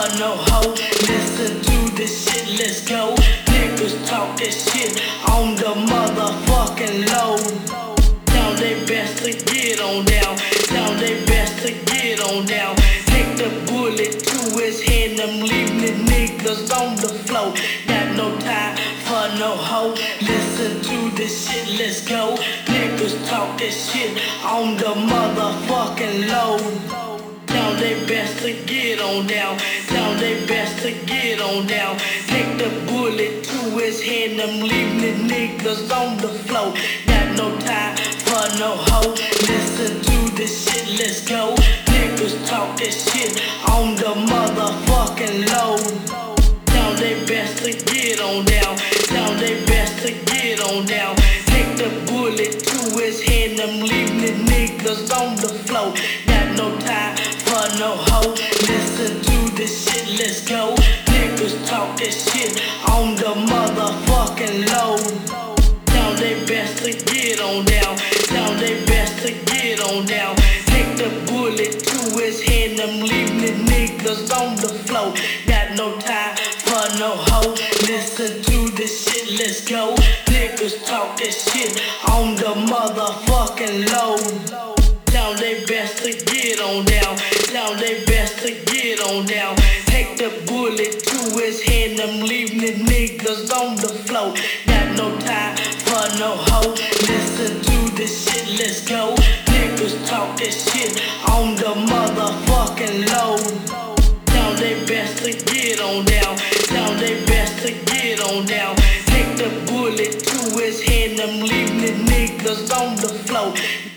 no hoe. Listen to this shit, let's go. Niggas talk this shit on the motherfucking low. Now they best to get on down. Now they best to get on down. Take the bullet to his head, them leaving the niggas on the floor. Got no time for no hoe. Listen to this shit, let's go. Niggas talk this shit on the motherfucking low. Now they best to get on down. Now they best to get on down. Take the bullet to his head, them leaving the niggas on the floor. Got no time for no hoe. Listen to this shit, let's go. Niggas talk this shit on the motherfucking low. Now they best to get on down. Now they best to get on down. Take the bullet to his head, them leaving the niggas on the floor. Got no time for no hoe. Listen to this shit, let's go. Niggas talk this shit on the motherfucking low. Now they best to get on down. Now they best to get on down. Take the bullet to his head, them leaving the niggas on the floor. Got no time for no hoe. Listen to this shit, let's go. Niggas talk this shit on the motherfucking low. Now they best to get on down. Now they best to get on down. Take the bullet to his head, them leaving the niggas on the floor. Got no time for no hoe. Listen to this shit, let's go. Niggas talk this shit on the motherfucking low. Now they best to get on down. Now they best to get on down. Take the bullet to his head, them leaving the niggas on the floor.